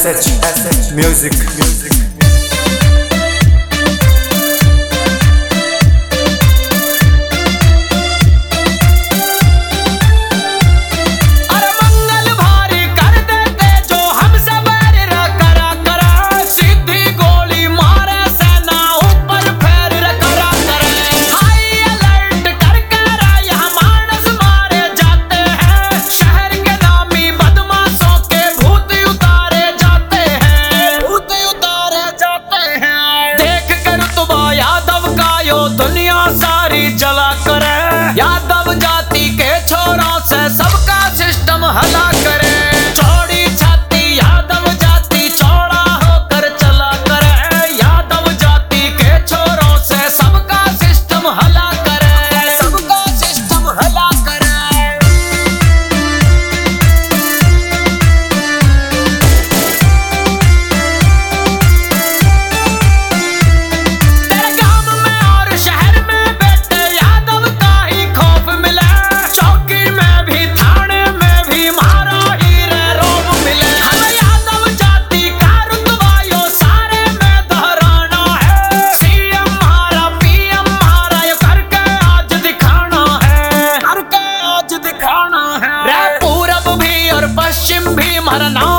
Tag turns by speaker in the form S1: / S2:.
S1: SH Music.
S2: दुनिया सारी जला करे, यादव जाति के छोरों से सबका सिस्टम हला करे। चौड़ी छाती यादव जाति चौड़ा होकर चला करे, यादव जाति के छोरों से सबका सिस्टम हला करे, सबका सिस्टम हला करे। पूरब भी और पश्चिम भी हमारा नाम